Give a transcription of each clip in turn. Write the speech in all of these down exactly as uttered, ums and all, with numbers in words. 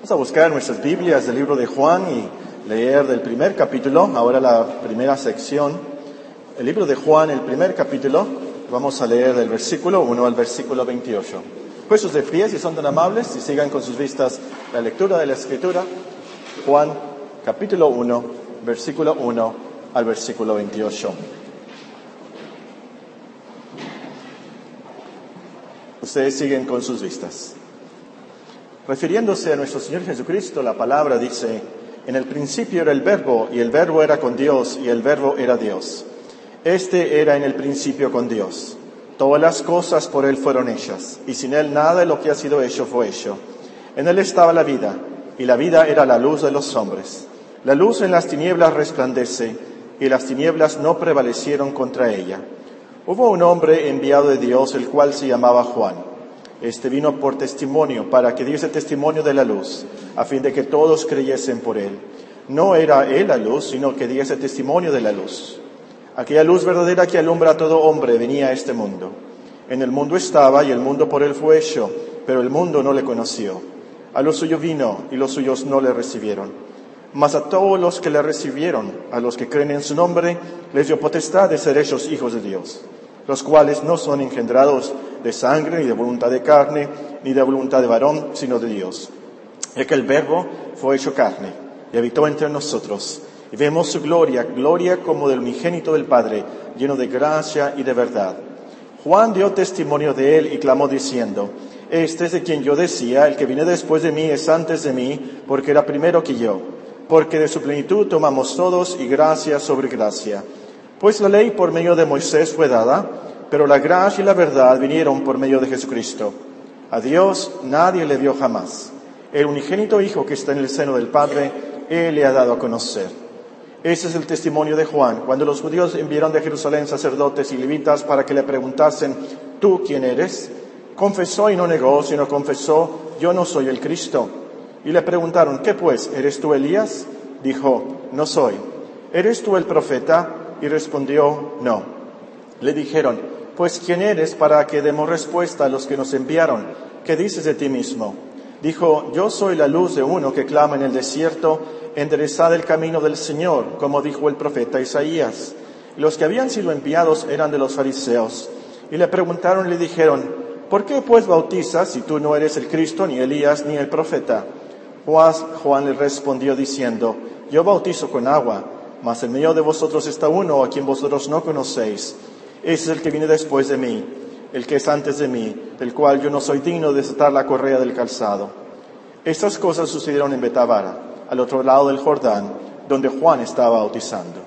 Vamos a buscar nuestras Biblias del libro de Juan y leer del primer capítulo, ahora la primera sección. El libro de Juan, el primer capítulo, vamos a leer del versículo uno al versículo veintiocho. Puestos de pie, si son tan amables, y sigan con sus vistas la lectura de la Escritura. Juan, capítulo uno, versículo uno al versículo veintiocho. Ustedes siguen con sus vistas. Refiriéndose a nuestro Señor Jesucristo, la palabra dice: en el principio era el Verbo, y el Verbo era con Dios, y el Verbo era Dios. Este era en el principio con Dios. Todas las cosas por Él fueron hechas, y sin Él nada de lo que ha sido hecho fue hecho. En Él estaba la vida, y la vida era la luz de los hombres. La luz en las tinieblas resplandece, y las tinieblas no prevalecieron contra ella. Hubo un hombre enviado de Dios, el cual se llamaba Juan. Este vino por testimonio, para que diese testimonio de la luz, a fin de que todos creyesen por él. No era él la luz, sino que diese testimonio de la luz. Aquella luz verdadera que alumbra a todo hombre venía a este mundo. En el mundo estaba, y el mundo por él fue hecho, pero el mundo no le conoció. A lo suyo vino, y los suyos no le recibieron. Mas a todos los que le recibieron, a los que creen en su nombre, les dio potestad de ser hechos hijos de Dios, los cuales no son engendrados de sangre, ni de voluntad de carne, ni de voluntad de varón, sino de Dios. Y que el Verbo fue hecho carne, y habitó entre nosotros, y vemos su gloria, gloria como del unigénito del Padre, lleno de gracia y de verdad. Juan dio testimonio de él y clamó diciendo: Este es de quien yo decía, el que viene después de mí es antes de mí, porque era primero que yo. Porque de su plenitud tomamos todos, y gracia sobre gracia. Pues la ley por medio de Moisés fue dada, pero la gracia y la verdad vinieron por medio de Jesucristo. A Dios nadie le dio jamás. El unigénito Hijo que está en el seno del Padre, Él le ha dado a conocer. Ese es el testimonio de Juan, cuando los judíos enviaron de Jerusalén sacerdotes y levitas para que le preguntasen: ¿Tú quién eres? Confesó y no negó, sino confesó: Yo no soy el Cristo. Y le preguntaron: ¿Qué pues? ¿Eres tú Elías? Dijo: No soy. ¿Eres tú el profeta? Y respondió: No. Le dijeron: Pues ¿quién eres para que demos respuesta a los que nos enviaron? ¿Qué dices de ti mismo? Dijo: Yo soy la luz de uno que clama en el desierto: enderezad el camino del Señor, como dijo el profeta Isaías. Los que habían sido enviados eran de los fariseos. Y le preguntaron y le dijeron: ¿Por qué pues bautizas si tú no eres el Cristo, ni Elías, ni el profeta? Juan le respondió diciendo: Yo bautizo con agua, mas en medio de vosotros está uno a quien vosotros no conocéis. Ese es el que viene después de mí, el que es antes de mí, del cual yo no soy digno de desatar la correa del calzado. Estas cosas sucedieron en Betábara, al otro lado del Jordán, donde Juan estaba bautizando.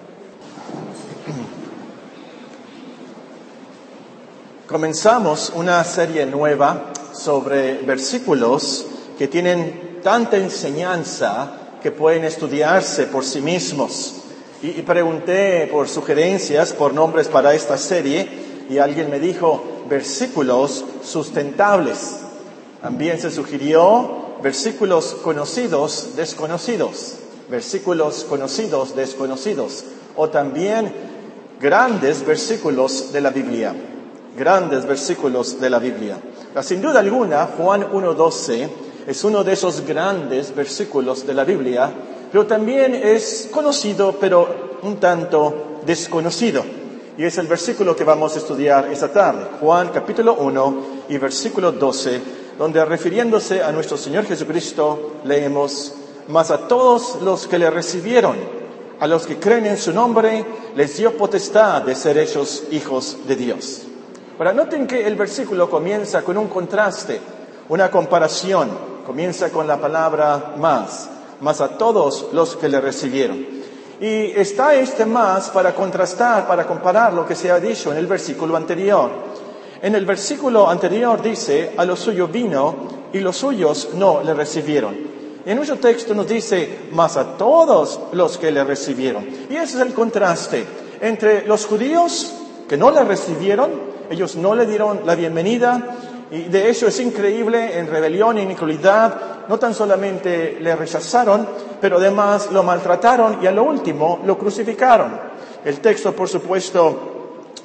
Comenzamos una serie nueva sobre versículos que tienen tanta enseñanza que pueden estudiarse por sí mismos. Y, y pregunté por sugerencias, por nombres para esta serie, y alguien me dijo: versículos sustentables. También se sugirió versículos conocidos, desconocidos. Versículos conocidos, desconocidos. O también grandes versículos de la Biblia. Grandes versículos de la Biblia. Sin duda alguna, Juan uno doce es uno de esos grandes versículos de la Biblia, pero también es conocido, pero un tanto desconocido. Y es el versículo que vamos a estudiar esta tarde. Juan capítulo uno y versículo doce, donde refiriéndose a nuestro Señor Jesucristo, leemos: Mas a todos los que le recibieron, a los que creen en su nombre, les dio potestad de ser hechos hijos de Dios. Ahora, noten que el versículo comienza con un contraste, una comparación. Comienza con la palabra más, más a todos los que le recibieron. Y está este más para contrastar, para comparar lo que se ha dicho en el versículo anterior. En el versículo anterior dice: a lo suyo vino, y los suyos no le recibieron. Y en nuestro texto nos dice: más a todos los que le recibieron. Y ese es el contraste entre los judíos que no le recibieron, ellos no le dieron la bienvenida. Y de hecho es increíble, en rebelión e iniquidad, no tan solamente le rechazaron, pero además lo maltrataron y a lo último lo crucificaron. El texto, por supuesto,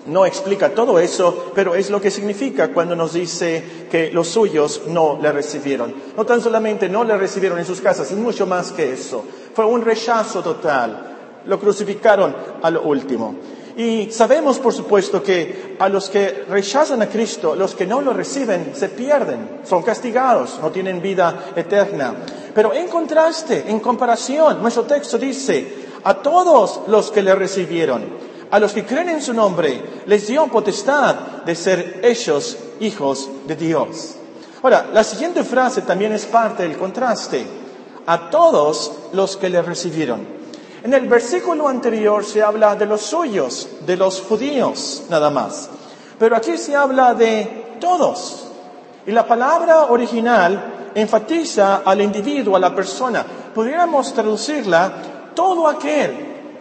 no explica todo eso, pero es lo que significa cuando nos dice que los suyos no le recibieron. No tan solamente no le recibieron en sus casas, es mucho más que eso. Fue un rechazo total. Lo crucificaron a lo último. Y sabemos, por supuesto, que a los que rechazan a Cristo, los que no lo reciben, se pierden, son castigados, no tienen vida eterna. Pero en contraste, en comparación, nuestro texto dice, a todos los que le recibieron, a los que creen en su nombre, les dio potestad de ser hechos hijos de Dios. Ahora, la siguiente frase también es parte del contraste. A todos los que le recibieron. En el versículo anterior se habla de los suyos, de los judíos, nada más. Pero aquí se habla de todos. Y la palabra original enfatiza al individuo, a la persona. Podríamos traducirla, todo aquel,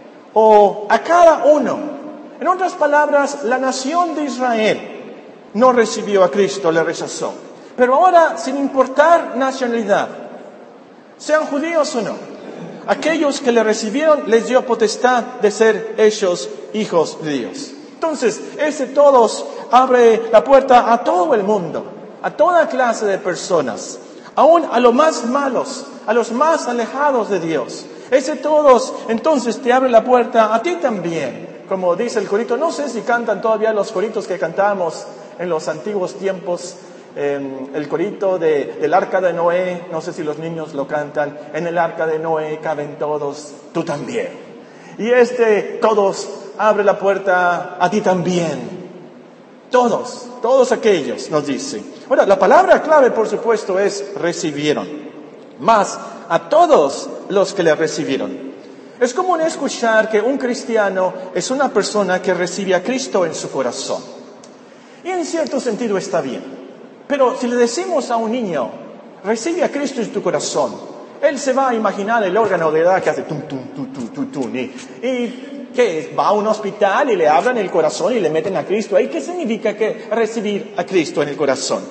o a cada uno. En otras palabras, la nación de Israel no recibió a Cristo, le rechazó. Pero ahora, sin importar nacionalidad, sean judíos o no, aquellos que le recibieron les dio potestad de ser hechos hijos de Dios. Entonces, ese todos abre la puerta a todo el mundo, a toda clase de personas, aún a los más malos, a los más alejados de Dios. Ese todos, entonces, te abre la puerta a ti también. Como dice el corito, no sé si cantan todavía los coritos que cantábamos en los antiguos tiempos. Eh, el corito de, del arca de Noé, no sé si los niños lo cantan, en el arca de Noé caben todos, tú también. Y este todos abre la puerta a ti también. Todos, todos aquellos, nos dice. Ahora, la palabra clave, por supuesto, es recibieron. Más a todos los que le recibieron. Es común escuchar que un cristiano es una persona que recibe a Cristo en su corazón. Y en cierto sentido está bien. Pero si le decimos a un niño, recibe a Cristo en tu corazón, él se va a imaginar el órgano de edad que hace tum, tum, tum, tum, tum, tum. Y, y que va a un hospital y le abran el corazón y le meten a Cristo. ¿Y qué significa que recibir a Cristo en el corazón?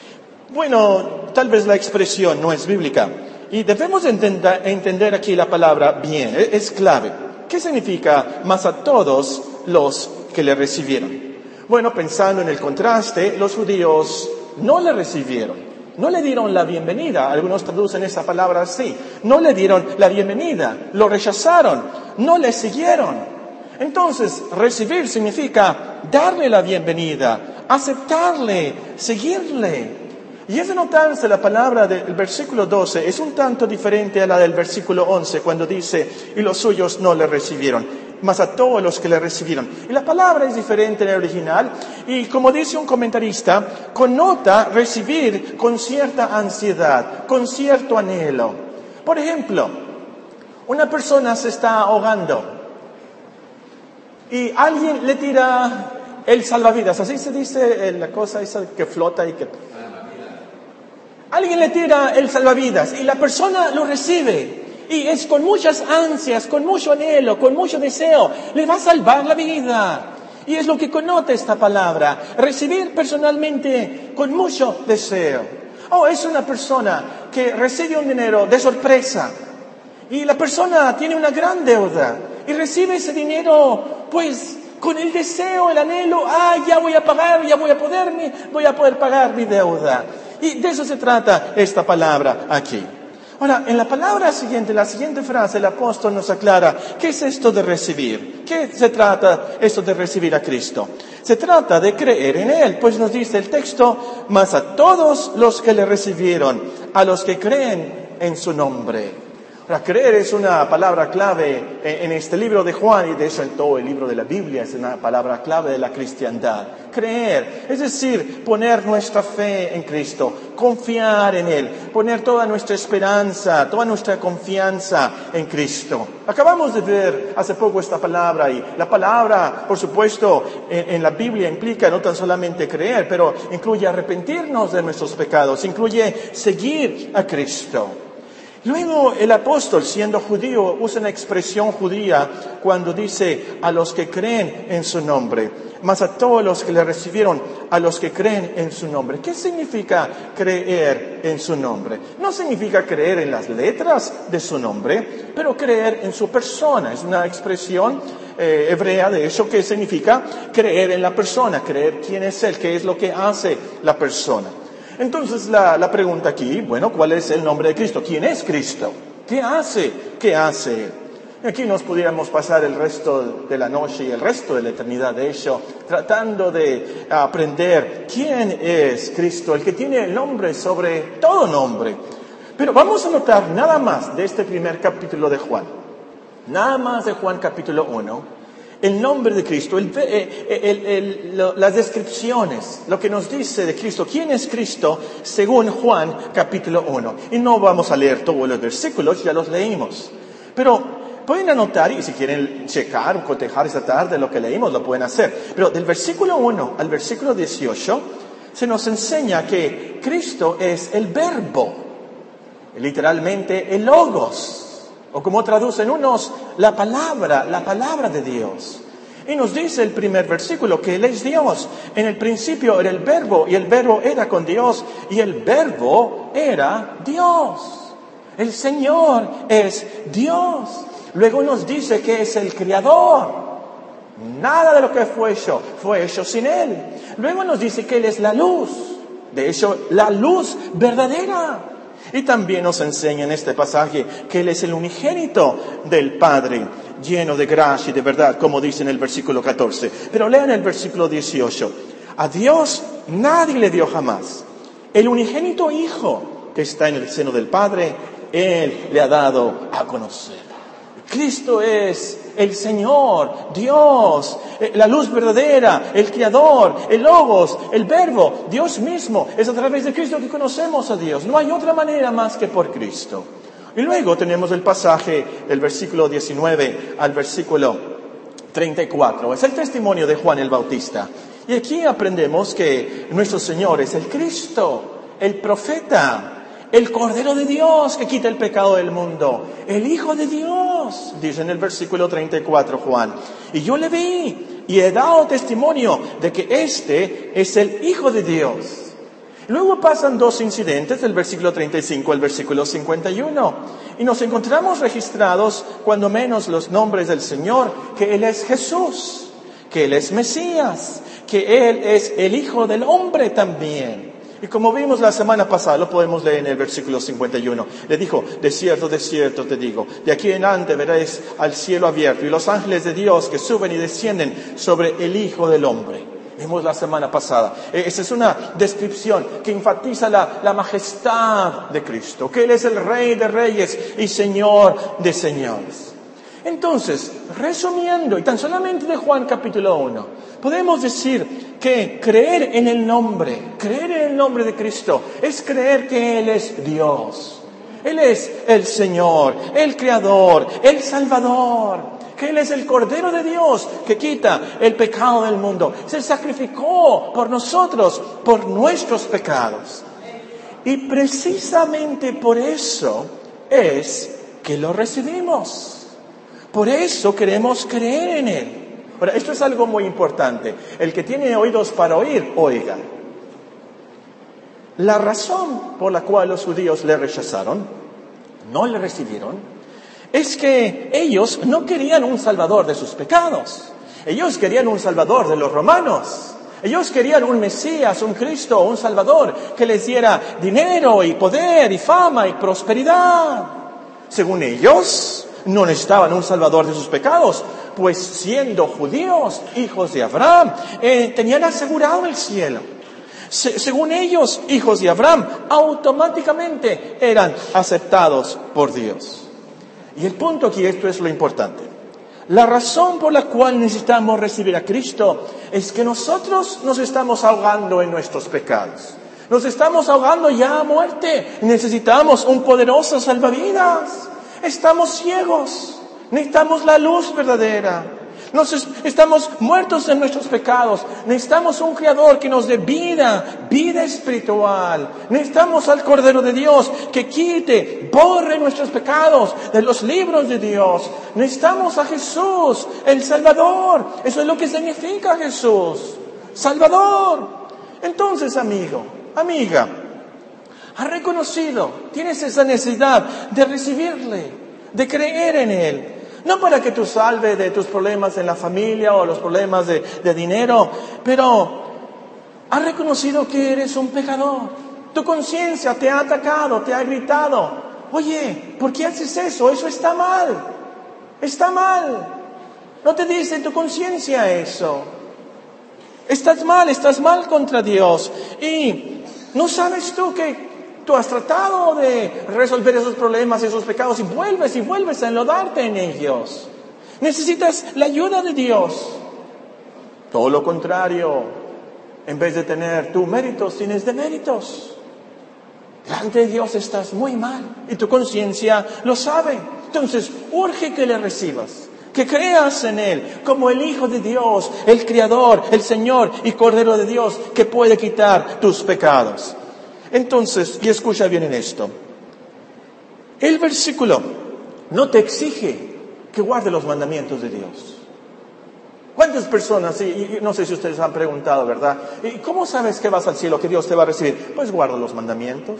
Bueno, tal vez la expresión no es bíblica. Y debemos entender, entender aquí la palabra bien, es clave. ¿Qué significa más a todos los que le recibieron? Bueno, pensando en el contraste, los judíos no le recibieron, no le dieron la bienvenida. Algunos traducen esa palabra así. No le dieron la bienvenida, lo rechazaron, no le siguieron. Entonces, recibir significa darle la bienvenida, aceptarle, seguirle. Y es de notarse la palabra del versículo doce, es un tanto diferente a la del versículo once, cuando dice, y los suyos no le recibieron. Más a todos los que le recibieron. Y la palabra es diferente en el original, y como dice un comentarista, connota recibir con cierta ansiedad, con cierto anhelo. Por ejemplo, una persona se está ahogando, y alguien le tira el salvavidas, así se dice la cosa esa que flota y que... Alguien le tira el salvavidas, y la persona lo recibe. Y es con muchas ansias, con mucho anhelo, con mucho deseo. Le va a salvar la vida. Y es lo que connota esta palabra. Recibir personalmente con mucho deseo. Oh, es una persona que recibe un dinero de sorpresa. Y la persona tiene una gran deuda. Y recibe ese dinero, pues, con el deseo, el anhelo. Ah, ya voy a pagar, ya voy a poderme, voy a poder pagar mi deuda. Y de eso se trata esta palabra aquí. Ahora, en la palabra siguiente, la siguiente frase, el apóstol nos aclara, ¿qué es esto de recibir? ¿Qué se trata esto de recibir a Cristo? Se trata de creer en Él, pues nos dice el texto, mas a todos los que le recibieron, a los que creen en su nombre. Ahora, creer es una palabra clave en este libro de Juan, y de eso en todo el libro de la Biblia es una palabra clave de la cristiandad. Creer, es decir, poner nuestra fe en Cristo, confiar en Él, poner toda nuestra esperanza, toda nuestra confianza en Cristo. Acabamos de ver hace poco esta palabra, y la palabra, por supuesto, en, en la Biblia implica no tan solamente creer, pero incluye arrepentirnos de nuestros pecados, incluye seguir a Cristo. Luego el apóstol, siendo judío, usa una expresión judía cuando dice a los que creen en su nombre. mas a todos los que le recibieron, a los que creen en su nombre. ¿Qué significa creer en su nombre? No significa creer en las letras de su nombre, pero creer en su persona. Es una expresión eh, hebrea de eso que significa creer en la persona, creer quién es Él, qué es lo que hace la persona. Entonces la, la pregunta aquí, bueno, ¿cuál es el nombre de Cristo? ¿Quién es Cristo? ¿Qué hace? ¿Qué hace Él? Aquí nos pudiéramos pasar el resto de la noche y el resto de la eternidad de ello, tratando de aprender quién es Cristo, el que tiene el nombre sobre todo nombre. Pero vamos a notar nada más de este primer capítulo de Juan, nada más de Juan capítulo uno, el nombre de Cristo, el, el, el, el, lo, las descripciones, lo que nos dice de Cristo, quién es Cristo según Juan capítulo uno. Y no vamos a leer todos los versículos, ya los leímos. Pero pueden anotar, y si quieren checar o cotejar esta tarde lo que leímos, lo pueden hacer. Pero del versículo uno al versículo dieciocho se nos enseña que Cristo es el verbo, literalmente el logos. O como traducen unos, la palabra, la palabra de Dios. Y nos dice el primer versículo que Él es Dios. En el principio era el verbo, y el verbo era con Dios, y el verbo era Dios. El Señor es Dios. Luego nos dice que es el Creador. Nada de lo que fue hecho, fue hecho sin Él. Luego nos dice que Él es la luz. De hecho, la luz verdadera. Y también nos enseña en este pasaje que Él es el unigénito del Padre, lleno de gracia y de verdad, como dice en el versículo catorce. Pero lean el versículo dieciocho. A Dios nadie le dio jamás. El unigénito Hijo que está en el seno del Padre, Él le ha dado a conocer. Cristo es el Señor, Dios, la luz verdadera, el Creador, el Logos, el Verbo, Dios mismo. Es a través de Cristo que conocemos a Dios. No hay otra manera más que por Cristo. Y luego tenemos el pasaje del versículo diecinueve al versículo treinta y cuatro. Es el testimonio de Juan el Bautista. Y aquí aprendemos que nuestro Señor es el Cristo, el profeta, el Cordero de Dios que quita el pecado del mundo. El Hijo de Dios, dice en el versículo treinta y cuatro Juan. Y yo le vi y he dado testimonio de que este es el Hijo de Dios. Luego pasan dos incidentes del versículo treinta y cinco al versículo cincuenta y uno. Y nos encontramos registrados, cuando menos, los nombres del Señor, que Él es Jesús, que Él es Mesías, que Él es el Hijo del Hombre también. Y como vimos la semana pasada, lo podemos leer en el versículo cincuenta y uno. Le dijo, de cierto, de cierto te digo, de aquí en adelante veréis al cielo abierto y los ángeles de Dios que suben y descienden sobre el Hijo del Hombre. Vimos la semana pasada. Esa es una descripción que enfatiza la, la majestad de Cristo, que Él es el Rey de Reyes y Señor de Señores. Entonces, resumiendo, y tan solamente de Juan capítulo uno, podemos decir que creer en el nombre, creer en el nombre de Cristo, es creer que Él es Dios. Él es el Señor, el Creador, el Salvador, que Él es el Cordero de Dios que quita el pecado del mundo. Se sacrificó por nosotros, por nuestros pecados. Y precisamente por eso es que lo recibimos. Por eso queremos creer en Él. Ahora, esto es algo muy importante. El que tiene oídos para oír, oiga. La razón por la cual los judíos le rechazaron, no le recibieron, es que ellos no querían un salvador de sus pecados. Ellos querían un salvador de los romanos. Ellos querían un Mesías, un Cristo, un Salvador que les diera dinero y poder y fama y prosperidad. Según ellos, no necesitaban un salvador de sus pecados, pues siendo judíos, hijos de Abraham, eh, tenían asegurado el cielo. Se, según ellos, hijos de Abraham, automáticamente eran aceptados por Dios. Y el punto aquí, esto es lo importante. La razón por la cual necesitamos recibir a Cristo es que nosotros nos estamos ahogando en nuestros pecados. Nos estamos ahogando ya a muerte. Necesitamos un poderoso salvavidas. Estamos ciegos. Necesitamos la luz verdadera. Nos es- estamos muertos en nuestros pecados. Necesitamos un Creador que nos dé vida, vida espiritual. Necesitamos al Cordero de Dios que quite, borre nuestros pecados de los libros de Dios. Necesitamos a Jesús, el Salvador. Eso es lo que significa Jesús, Salvador. Entonces, amigo, amiga, has reconocido, tienes esa necesidad de recibirle, de creer en Él. No para que tú salves de tus problemas en la familia o los problemas de, de dinero, pero has reconocido que eres un pecador. Tu conciencia te ha atacado, te ha gritado. Oye, ¿por qué haces eso? Eso está mal. Está mal. No te dice tu conciencia eso. Estás mal, estás mal contra Dios. Y no sabes tú que tú has tratado de resolver esos problemas, esos pecados, y vuelves y vuelves a enlodarte en ellos. Necesitas la ayuda de Dios. Todo lo contrario, en vez de tener tú méritos, tienes deméritos. Delante de Dios estás muy mal y tu conciencia lo sabe. Entonces, urge que le recibas, que creas en Él como el Hijo de Dios, el Creador, el Señor y Cordero de Dios que puede quitar tus pecados. Entonces, y escucha bien en esto, el versículo no te exige que guarde los mandamientos de Dios. ¿Cuántas personas, y, y no sé si ustedes han preguntado, ¿verdad? ¿Y cómo sabes que vas al cielo, que Dios te va a recibir? Pues guarda los mandamientos.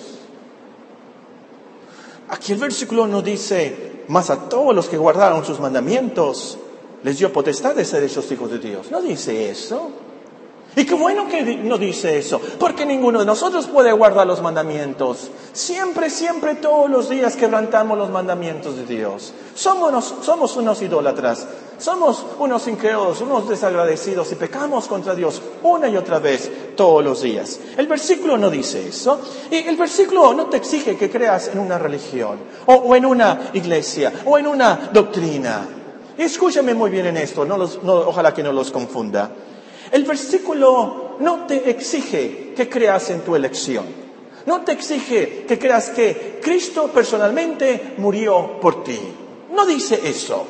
Aquí el versículo no dice, mas a todos los que guardaron sus mandamientos les dio potestad de ser hechos hijos de Dios. No dice eso. Y qué bueno que no dice eso, porque ninguno de nosotros puede guardar los mandamientos. Siempre, siempre, todos los días quebrantamos los mandamientos de Dios. Somos, somos unos idólatras, somos unos incrédulos, unos desagradecidos y pecamos contra Dios una y otra vez todos los días. El versículo no dice eso, y el versículo no te exige que creas en una religión, o, o en una iglesia, o en una doctrina. Y escúchame muy bien en esto, no los, no, ojalá que no los confunda. El versículo no te exige que creas en tu elección. No te exige que creas que Cristo personalmente murió por ti. No dice eso.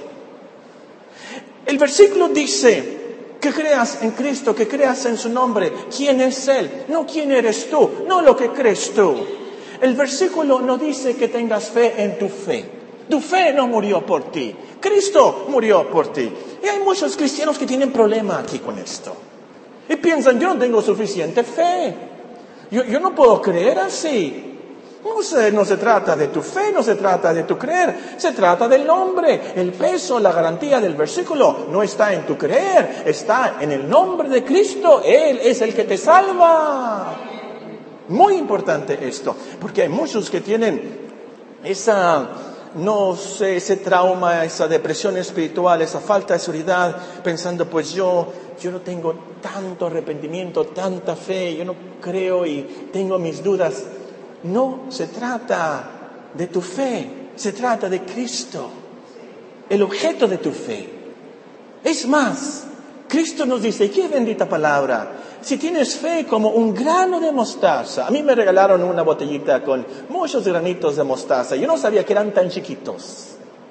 El versículo dice que creas en Cristo, que creas en su nombre. ¿Quién es Él? No quién eres tú, no lo que crees tú. El versículo no dice que tengas fe en tu fe. Tu fe no murió por ti. Cristo murió por ti. Y hay muchos cristianos que tienen problema aquí con esto. Y piensan, yo no tengo suficiente fe. Yo, yo no puedo creer así. No se, no se trata de tu fe, no se trata de tu creer. Se trata del nombre. El peso, la garantía del versículo no está en tu creer. Está en el nombre de Cristo. Él es el que te salva. Muy importante esto. Porque hay muchos que tienen esa... no sé, ese trauma, esa depresión espiritual, esa falta de seguridad, pensando, pues yo, yo no tengo tanto arrepentimiento, tanta fe, yo no creo y tengo mis dudas. No se trata de tu fe, se trata de Cristo, el objeto de tu fe. Es más, Cristo nos dice, qué bendita palabra, si tienes fe como un grano de mostaza. A mí me regalaron una botellita con muchos granitos de mostaza. Yo no sabía que eran tan chiquitos.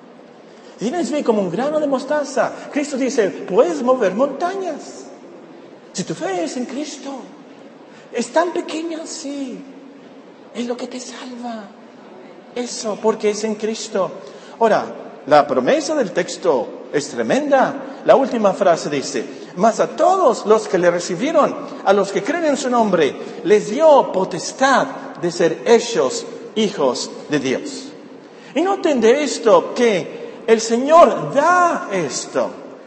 Si tienes fe como un grano de mostaza, Cristo dice, puedes mover montañas. Si tu fe es en Cristo, es tan pequeña, sí, es lo que te salva. Eso, porque es en Cristo. Ahora, la promesa del texto es tremenda. La última frase dice, mas a todos los que le recibieron, a los que creen en su nombre, les dio potestad de ser hechos hijos de Dios. Y noten de esto que el Señor da esto.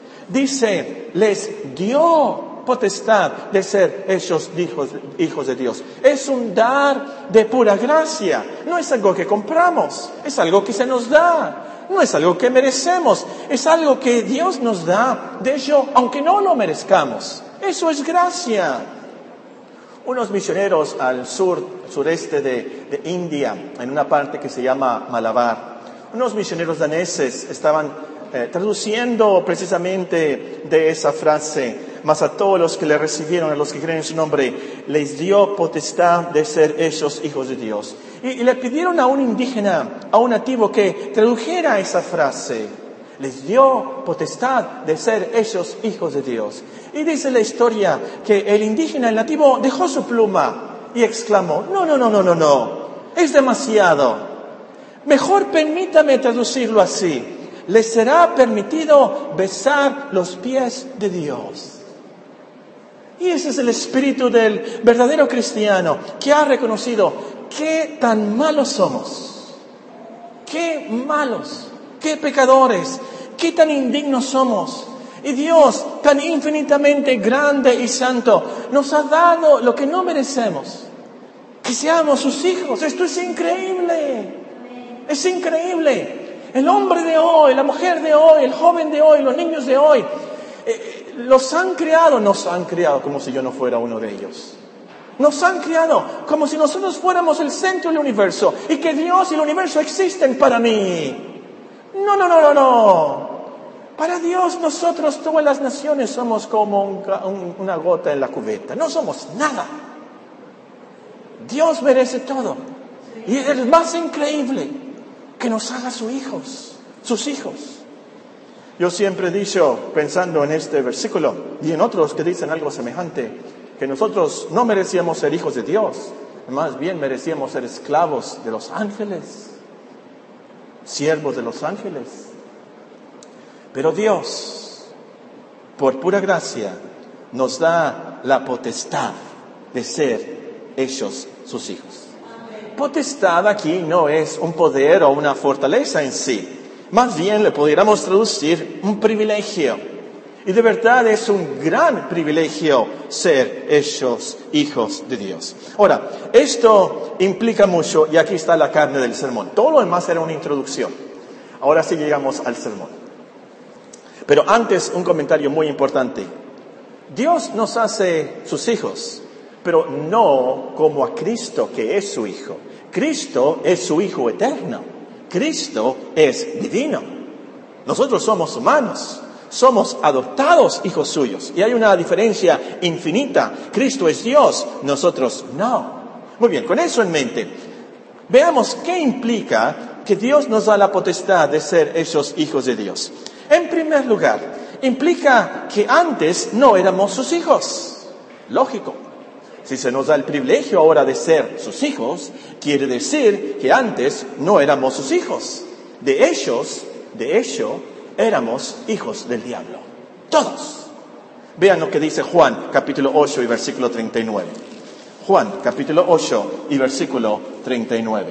Dice, les dio potestad de ser hechos hijos, hijos de Dios. Es un dar de pura gracia. No es algo que compramos, es algo que se nos da. No es algo que merecemos, es algo que Dios nos da, de hecho, aunque no lo merezcamos. Eso es gracia. Unos misioneros al sur, sureste de, de India, en una parte que se llama Malabar, unos misioneros daneses estaban eh, traduciendo precisamente de esa frase, mas a todos los que le recibieron, a los que creen en su nombre, les dio potestad de ser hechos hijos de Dios. Y, y le pidieron a un indígena, a un nativo, que tradujera esa frase. Les dio potestad de ser ellos hijos de Dios. Y dice la historia que el indígena, el nativo, dejó su pluma y exclamó, no, no, no, no, no, no, es demasiado. Mejor permítame traducirlo así. Les será permitido besar los pies de Dios. Y ese es el espíritu del verdadero cristiano, que ha reconocido qué tan malos somos, qué malos, qué pecadores, qué tan indignos somos. Y Dios, tan infinitamente grande y santo, nos ha dado lo que no merecemos, que seamos sus hijos. Esto es increíble, es increíble. El hombre de hoy, la mujer de hoy, el joven de hoy, los niños de hoy, eh, los han criado, nos han criado como si yo no fuera uno de ellos. Nos han criado como si nosotros fuéramos el centro del universo y que Dios y el universo existen para mí. No, no, no, no, no. Para Dios nosotros, todas las naciones, somos como un, un, una gota en la cubeta. No somos nada. Dios merece todo. Y es el más increíble que nos haga sus hijos, sus hijos. Yo siempre he dicho, pensando en este versículo y en otros que dicen algo semejante, que nosotros no merecíamos ser hijos de Dios, más bien merecíamos ser esclavos de los ángeles, siervos de los ángeles. Pero Dios, por pura gracia, nos da la potestad de ser ellos sus hijos. Potestad aquí no es un poder o una fortaleza en sí. Más bien le pudiéramos traducir un privilegio. Y de verdad es un gran privilegio ser hechos hijos de Dios. Ahora, esto implica mucho, y aquí está la carne del sermón. Todo lo demás era una introducción. Ahora sí llegamos al sermón. Pero antes, un comentario muy importante. Dios nos hace sus hijos, pero no como a Cristo, que es su Hijo. Cristo es su Hijo eterno. Cristo es divino. Nosotros somos humanos. Somos adoptados hijos suyos. Y hay una diferencia infinita. Cristo es Dios, nosotros no. Muy bien, con eso en mente, veamos qué implica que Dios nos da la potestad de ser esos hijos de Dios. En primer lugar, implica que antes no éramos sus hijos. Lógico. Si se nos da el privilegio ahora de ser sus hijos, quiere decir que antes no éramos sus hijos. De ellos, de hecho, éramos hijos del diablo. Todos. Vean lo que dice Juan, capítulo ocho y versículo treinta y nueve. Juan, capítulo ocho y versículo treinta y nueve.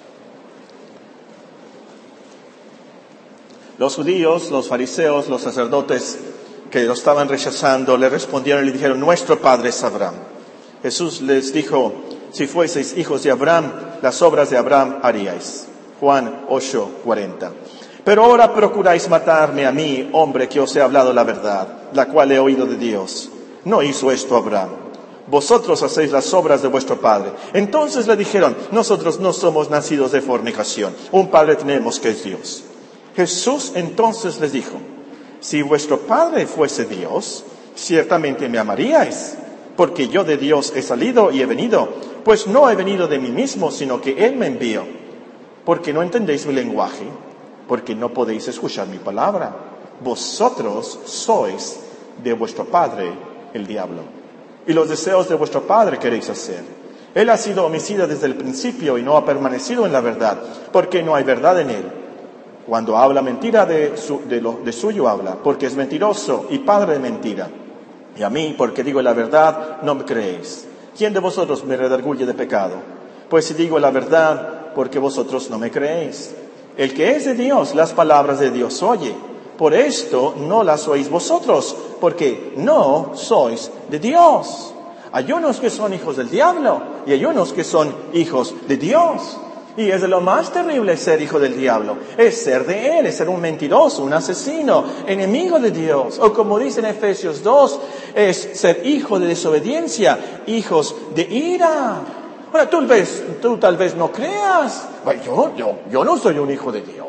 Los judíos, los fariseos, los sacerdotes que lo estaban rechazando, le respondieron y le dijeron, nuestro padre es Abraham. Jesús les dijo, si fueseis hijos de Abraham, las obras de Abraham haríais. Juan ocho, cuarenta. Pero ahora procuráis matarme a mí, hombre, que os he hablado la verdad, la cual he oído de Dios. No hizo esto Abraham. Vosotros hacéis las obras de vuestro padre. Entonces le dijeron, nosotros no somos nacidos de fornicación. Un padre tenemos que es Dios. Jesús entonces les dijo, si vuestro padre fuese Dios, ciertamente me amaríais, porque yo de Dios he salido y he venido, pues no he venido de mí mismo, sino que Él me envió. Porque no entendéis mi lenguaje, porque no podéis escuchar mi palabra. Vosotros sois de vuestro padre, el diablo, y los deseos de vuestro padre queréis hacer. Él ha sido homicida desde el principio y no ha permanecido en la verdad, porque no hay verdad en él. Cuando habla mentira, de, su, de, lo, de suyo habla, porque es mentiroso y padre de mentira. Y a mí, porque digo la verdad, no me creéis. ¿Quién de vosotros me redarguye de pecado? Pues si digo la verdad, porque vosotros no me creéis. El que es de Dios, las palabras de Dios oye. Por esto no las oís vosotros, porque no sois de Dios. Hay unos que son hijos del diablo y hay unos que son hijos de Dios. Y es de lo más terrible ser hijo del diablo. Es ser de él, es ser un mentiroso, un asesino, enemigo de Dios. O como dice en Efesios dos, es ser hijo de desobediencia, hijos de ira. Ahora, tú, ves, tú tal vez no creas. Bueno, yo, yo, yo no soy un hijo de Dios.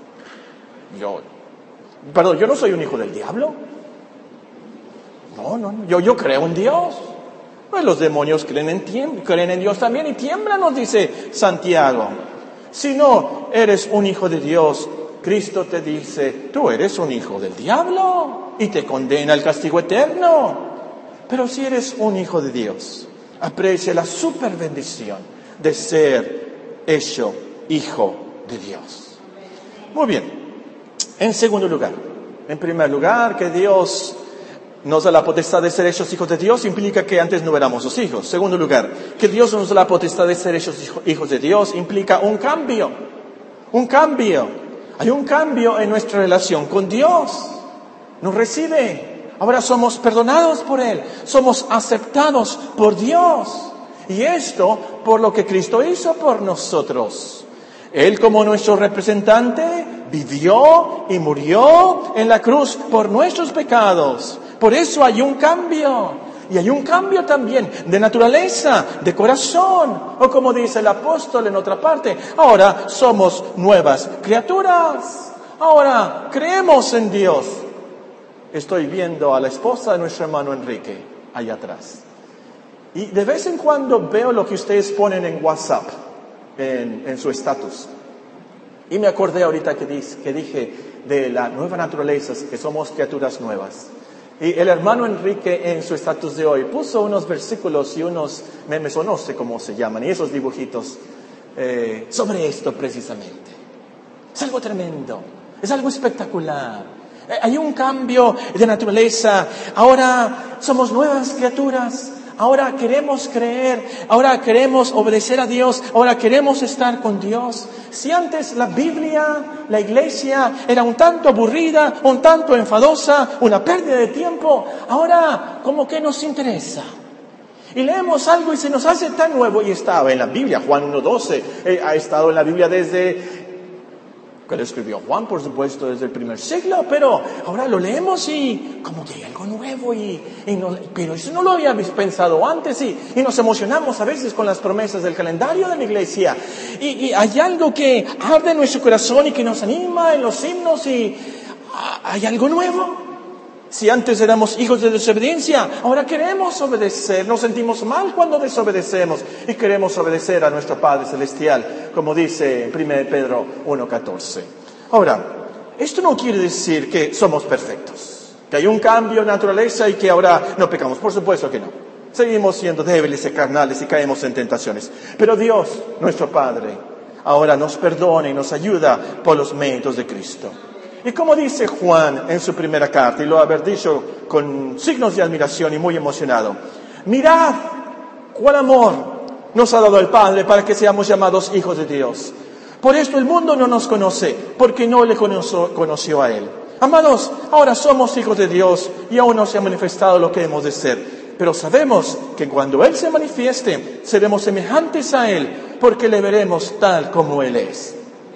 Yo, perdón, yo no soy un hijo del diablo. No, no, no. Yo, yo creo en Dios. Pues los demonios creen en, tiemb- creen en Dios también y tiemblan, nos dice Santiago. Si no eres un hijo de Dios, Cristo te dice, tú eres un hijo del diablo y te condena al castigo eterno. Pero si eres un hijo de Dios, aprecia la super bendición de ser hecho hijo de Dios. Muy bien. En segundo lugar, en primer lugar, que Dios nos da la potestad de ser hechos hijos de Dios implica que antes no éramos sus hijos. Segundo lugar, que Dios nos da la potestad de ser hechos hijos de Dios implica un cambio. Un cambio. Hay un cambio en nuestra relación con Dios. Nos recibe. Ahora somos perdonados por Él. Somos aceptados por Dios. Y esto por lo que Cristo hizo por nosotros. Él, como nuestro representante, vivió y murió en la cruz por nuestros pecados. Por eso hay un cambio. Y hay un cambio también de naturaleza, de corazón. O como dice el apóstol en otra parte, ahora somos nuevas criaturas. Ahora creemos en Dios. Estoy viendo a la esposa de nuestro hermano Enrique, allá atrás. Y de vez en cuando veo lo que ustedes ponen en WhatsApp, en, en su estatus. Y me acordé ahorita que, dice, que dije de la nueva naturaleza, que somos criaturas nuevas. Y el hermano Enrique en su estatus de hoy puso unos versículos y unos memes, o no sé cómo se llaman, y esos dibujitos eh, sobre esto precisamente. Es algo tremendo, es algo espectacular. Eh, hay un cambio de naturaleza. Ahora somos nuevas criaturas. Ahora queremos creer, ahora queremos obedecer a Dios, ahora queremos estar con Dios. Si antes la Biblia, la iglesia era un tanto aburrida, un tanto enfadosa, una pérdida de tiempo, ahora como que nos interesa. Y leemos algo y se nos hace tan nuevo, y estaba en la Biblia, Juan uno doce, eh, ha estado en la Biblia desde... que lo escribió Juan, por supuesto, desde el primer siglo, pero ahora lo leemos y como que hay algo nuevo, y, y no, pero eso no lo habíamos pensado antes, y, y nos emocionamos a veces con las promesas del calendario de la iglesia, y, y hay algo que arde en nuestro corazón y que nos anima en los himnos, y hay algo nuevo. Si antes éramos hijos de desobediencia, ahora queremos obedecer. Nos sentimos mal cuando desobedecemos y queremos obedecer a nuestro Padre Celestial, como dice en primera de Pedro uno catorce. Ahora, esto no quiere decir que somos perfectos, que hay un cambio de naturaleza y que ahora no pecamos. Por supuesto que no. Seguimos siendo débiles y carnales y caemos en tentaciones. Pero Dios, nuestro Padre, ahora nos perdona y nos ayuda por los méritos de Cristo. Y como dice Juan en su primera carta, y lo haber dicho con signos de admiración y muy emocionado, mirad cuál amor nos ha dado el Padre para que seamos llamados hijos de Dios. Por esto el mundo no nos conoce, porque no le conoció, conoció a Él. Amados, ahora somos hijos de Dios y aún no se ha manifestado lo que hemos de ser. Pero sabemos que cuando Él se manifieste, seremos semejantes a Él, porque le veremos tal como Él es.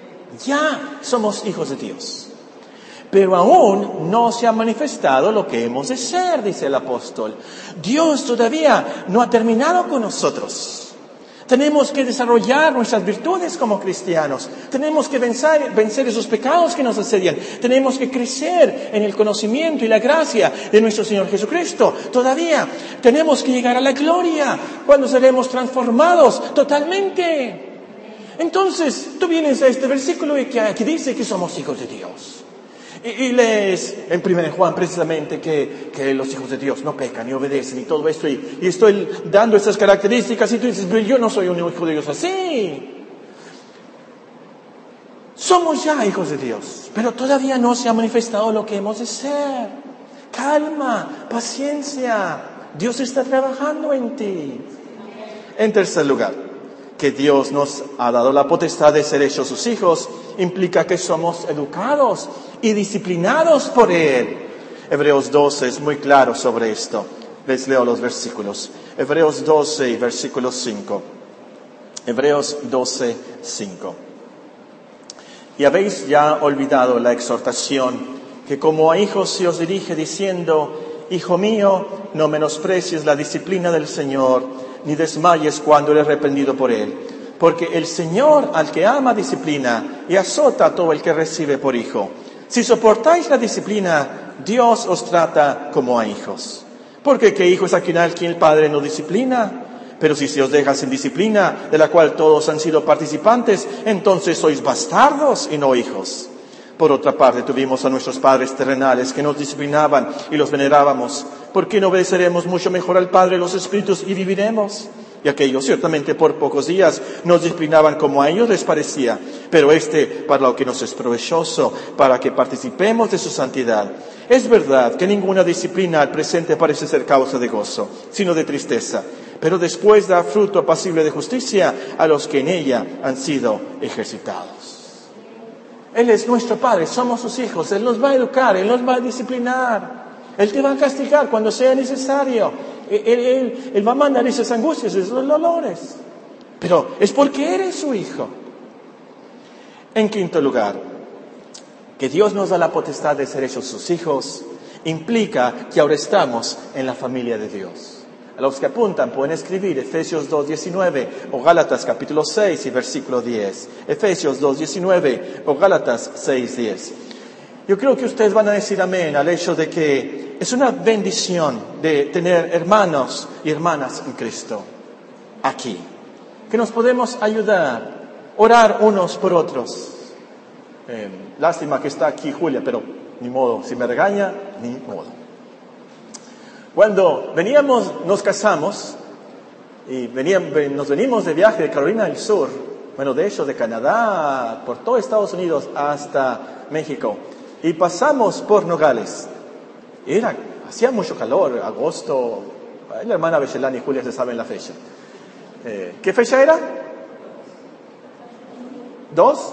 Ya somos hijos de Dios. Pero aún no se ha manifestado lo que hemos de ser, dice el apóstol. Dios todavía no ha terminado con nosotros. Tenemos que desarrollar nuestras virtudes como cristianos. Tenemos que vencer, vencer esos pecados que nos asedian. Tenemos que crecer en el conocimiento y la gracia de nuestro Señor Jesucristo. Todavía tenemos que llegar a la gloria cuando seremos transformados totalmente. Entonces, tú vienes a este versículo y que, que dice que somos hijos de Dios. Y, y lees en primera de Juan precisamente que, que los hijos de Dios no pecan y obedecen y todo esto. Y, y estoy dando estas características y tú dices, pero yo no soy un hijo de Dios así. Somos ya hijos de Dios, pero todavía no se ha manifestado lo que hemos de ser. Calma, paciencia. Dios está trabajando en ti. En tercer lugar, que Dios nos ha dado la potestad de ser hechos sus hijos, implica que somos educados y disciplinados por Él. Hebreos doce es muy claro sobre esto. Les leo los versículos. Hebreos doce y versículo cinco. Hebreos doce, cinco. Y habéis ya olvidado la exhortación que como a hijos se os dirige diciendo, Hijo mío, no menosprecies la disciplina del Señor, ni desmayes cuando eres reprendido por Él. Porque el Señor al que ama disciplina y azota a todo el que recibe por hijo. Si soportáis la disciplina, Dios os trata como a hijos. Porque ¿qué hijo es aquel al quien el Padre no disciplina? Pero si se os deja sin disciplina, de la cual todos han sido participantes, entonces sois bastardos y no hijos. Por otra parte, tuvimos a nuestros padres terrenales que nos disciplinaban y los venerábamos. ¿Por qué no obedeceremos mucho mejor al Padre de los Espíritus y viviremos? Y aquellos ciertamente por pocos días nos disciplinaban como a ellos les parecía, pero este para lo que nos es provechoso, para que participemos de su santidad. Es verdad que ninguna disciplina al presente parece ser causa de gozo, sino de tristeza, pero después da fruto apacible de justicia a los que en ella han sido ejercitados. Él es nuestro Padre, somos sus hijos, Él nos va a educar, Él nos va a disciplinar, Él te va a castigar cuando sea necesario, Él, él, él va a mandar esas angustias, esos dolores, pero es porque eres su hijo. En quinto lugar, que Dios nos da la potestad de ser hechos sus hijos, implica que ahora estamos en la familia de Dios. A los que apuntan pueden escribir Efesios dos diecinueve o Gálatas capítulo seis y versículo diez. Efesios dos diecinueve o Gálatas seis diez. Yo creo que ustedes van a decir amén al hecho de que es una bendición de tener hermanos y hermanas en Cristo aquí. Que nos podemos ayudar, orar unos por otros. Eh, lástima que está aquí Julia, pero ni modo, si me regaña, ni modo. Cuando veníamos, nos casamos y veníamos, nos venimos de viaje de Carolina del Sur, bueno, de hecho de Canadá, por todo Estados Unidos hasta México, y pasamos por Nogales. Era, hacía mucho calor, agosto, la hermana Bechelani y Julia se saben la fecha. Eh, ¿Qué fecha era? ¿Dos?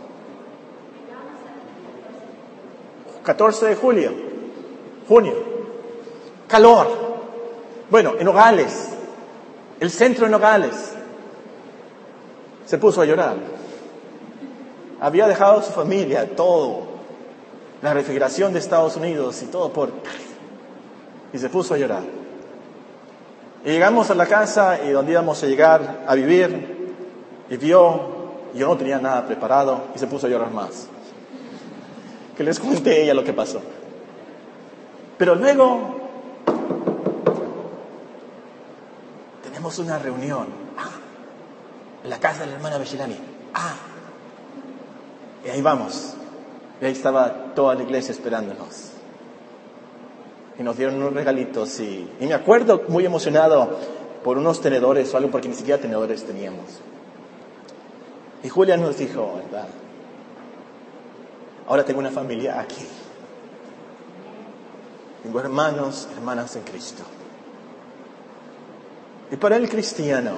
catorce de julio, junio. Calor. Bueno, en Nogales, el centro de Nogales, se puso a llorar. Había dejado su familia, todo, la refrigeración de Estados Unidos y todo por... Y se puso a llorar. Y llegamos a la casa y donde íbamos a llegar a vivir, y vio, yo no tenía nada preparado, y se puso a llorar más. Que les conté ella lo que pasó. Pero luego... tenemos una reunión ah, en la casa de la hermana Bechelani. Ah, y ahí vamos. Y ahí estaba toda la iglesia esperándonos. Y nos dieron unos regalitos. Y, y me acuerdo muy emocionado por unos tenedores o algo, porque ni siquiera tenedores teníamos. Y Julia nos dijo, ¿verdad? Ahora tengo una familia aquí. Tengo hermanos, hermanas en Cristo. Y para el cristiano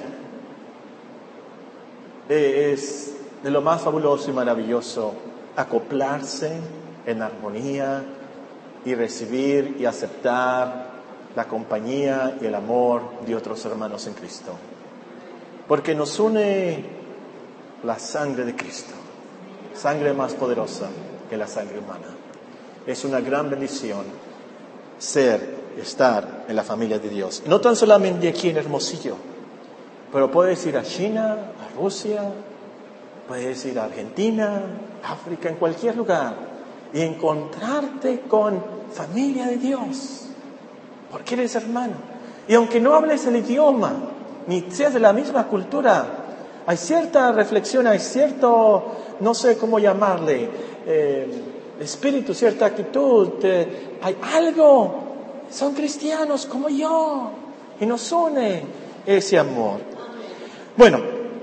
es de lo más fabuloso y maravilloso acoplarse en armonía y recibir y aceptar la compañía y el amor de otros hermanos en Cristo. Porque nos une la sangre de Cristo, sangre más poderosa que la sangre humana. Es una gran bendición ser estar en la familia de Dios. No tan solamente aquí en Hermosillo, pero puedes ir a China, a Rusia, puedes ir a Argentina, África, en cualquier lugar y encontrarte con familia de Dios, porque eres hermano. Y aunque no hables el idioma, ni seas de la misma cultura, hay cierta reflexión, hay cierto, no sé cómo llamarle, eh, espíritu, cierta actitud, eh, hay algo. Son cristianos como yo y nos une ese amor. Bueno,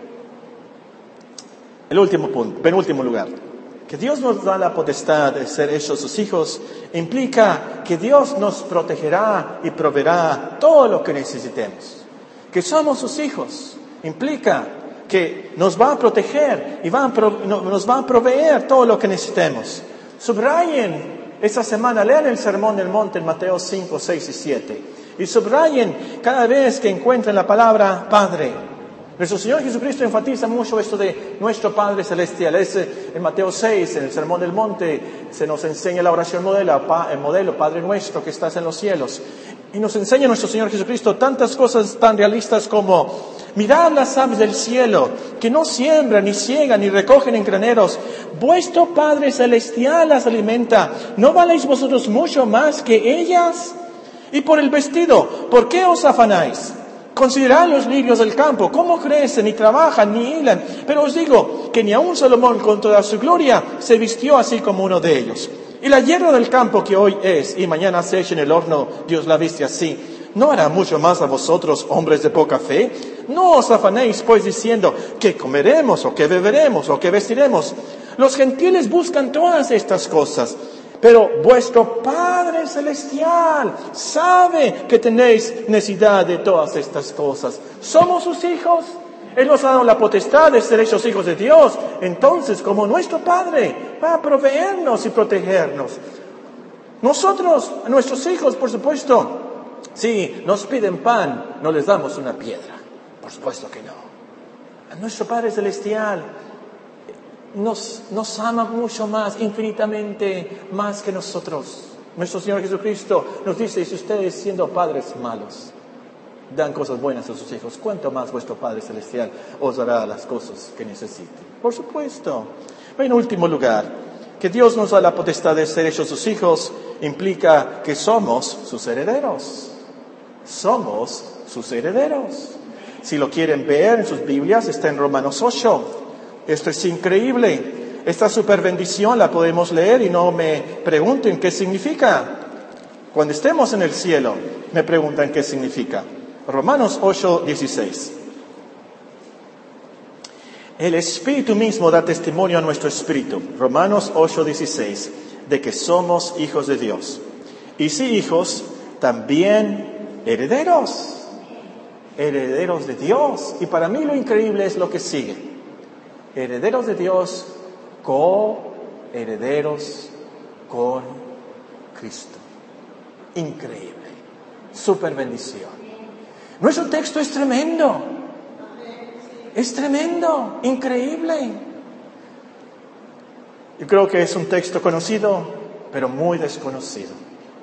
el último punto, penúltimo lugar, que Dios nos da la potestad de ser hechos sus hijos, implica que Dios nos protegerá y proveerá todo lo que necesitemos. Que somos sus hijos implica que nos va a proteger y va a pro, nos va a proveer todo lo que necesitemos. Subrayen esta semana, lean el Sermón del Monte en Mateo cinco, seis y siete. Y subrayen cada vez que encuentren la palabra Padre. Nuestro Señor Jesucristo enfatiza mucho esto de nuestro Padre Celestial. Es en Mateo seis, en el Sermón del Monte, se nos enseña la oración modelo, el modelo, Padre nuestro que estás en los cielos. Y nos enseña nuestro Señor Jesucristo tantas cosas tan realistas como: mirad las aves del cielo, que no siembran, ni ciegan, ni recogen en graneros. Vuestro Padre Celestial las alimenta. ¿No valéis vosotros mucho más que ellas? Y por el vestido, ¿por qué os afanáis? Considerad los lirios del campo, cómo crecen, ni trabajan, ni hilan. Pero os digo que ni aun Salomón con toda su gloria se vistió así como uno de ellos. Y la hierba del campo que hoy es y mañana se echa en el horno, Dios la viste así. ¿No hará mucho más a vosotros, hombres de poca fe? No os afanéis, pues, diciendo, ¿qué comeremos, o qué beberemos, o qué vestiremos? Los gentiles buscan todas estas cosas. Pero vuestro Padre Celestial sabe que tenéis necesidad de todas estas cosas. ¿Somos sus hijos? Él nos ha dado la potestad de ser hechos hijos de Dios. Entonces, como nuestro Padre, va a proveernos y protegernos. Nosotros, a nuestros hijos, por supuesto, si nos piden pan, no les damos una piedra. Por supuesto que no. A nuestro Padre Celestial Nos, nos ama mucho más, infinitamente más que nosotros. Nuestro Señor Jesucristo nos dice, si ustedes siendo padres malos dan cosas buenas a sus hijos, ¿cuánto más vuestro Padre Celestial os dará las cosas que necesiten? Por supuesto. En último lugar, que Dios nos da la potestad de ser hechos sus hijos, implica que somos sus herederos. Somos sus herederos. Si lo quieren ver en sus Biblias, está en Romanos ocho. Esto es increíble. Esta super bendición la podemos leer y no me pregunten qué significa. Cuando estemos en el cielo, me preguntan qué significa. Romanos ocho, dieciséis. El Espíritu mismo da testimonio a nuestro espíritu. Romanos ocho, dieciséis. De que somos hijos de Dios. Y si hijos, también herederos. Herederos de Dios. Y para mí lo increíble es lo que sigue. Herederos de Dios, co-herederos con Cristo. Increíble. Super bendición. Nuestro texto es tremendo. Es tremendo, increíble. Yo creo que es un texto conocido, pero muy desconocido.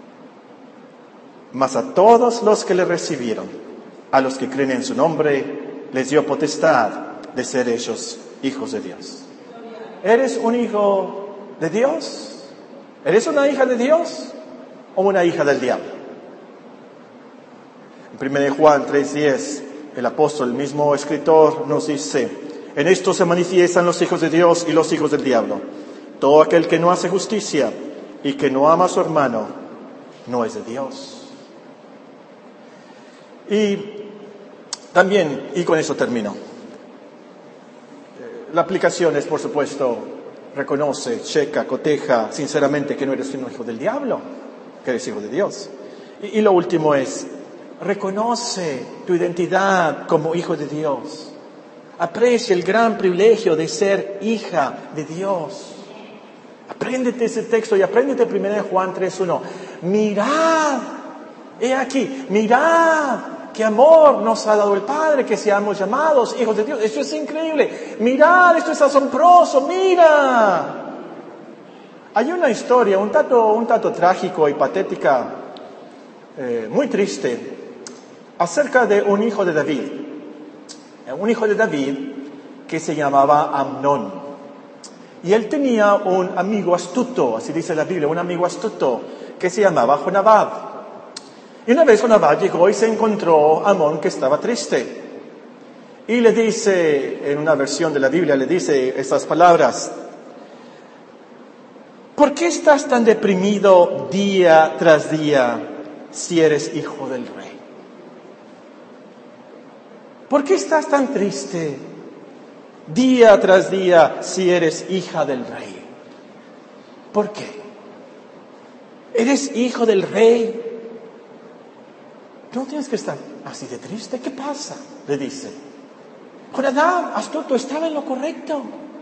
Mas a todos los que le recibieron, a los que creen en su nombre, les dio potestad de ser hechos hijos de Dios. ¿Eres un hijo de Dios? ¿Eres una hija de Dios o una hija del diablo? En primera de Juan tres diez, el apóstol, el mismo escritor, nos dice, en esto se manifiestan los hijos de Dios y los hijos del diablo. Todo aquel que no hace justicia y que no ama a su hermano, no es de Dios. Y también, y con eso termino, la aplicación es, por supuesto, reconoce, checa, coteja sinceramente que no eres un hijo del diablo, que eres hijo de Dios. Y, y lo último es, reconoce tu identidad como hijo de Dios. Aprecia el gran privilegio de ser hija de Dios. Apréndete ese texto y apréndete primero de Juan tres uno. Mirad, he aquí, mirad. ¡Qué amor nos ha dado el Padre, que seamos llamados hijos de Dios! Esto es increíble. Mirad, esto es asombroso, mira. Hay una historia, un tanto, un tanto trágico y patética, eh, muy triste, acerca de un hijo de David. Un hijo de David que se llamaba Amnón. Y él tenía un amigo astuto, así dice la Biblia, un amigo astuto que se llamaba Jonadab. Y una vez Jonadab llegó y se encontró a Amnón que estaba triste. Y le dice, en una versión de la Biblia, le dice estas palabras. ¿Por qué estás tan deprimido día tras día si eres hijo del rey? ¿Por qué estás tan triste día tras día si eres hija del rey? ¿Por qué? ¿Eres hijo del rey? No tienes que estar así de triste. ¿Qué pasa? Le dice. Jonadab, astuto, estaba en lo correcto.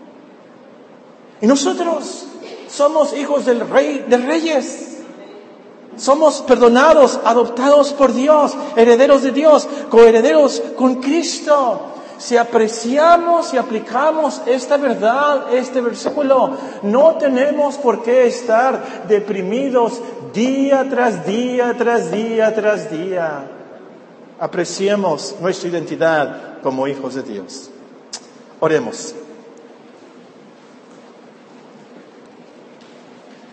Y nosotros somos hijos del rey de reyes. Somos perdonados, adoptados por Dios, herederos de Dios, coherederos con Cristo. Si apreciamos y aplicamos esta verdad, este versículo, no tenemos por qué estar deprimidos día tras día, tras día, tras día. Apreciemos nuestra identidad como hijos de Dios. Oremos.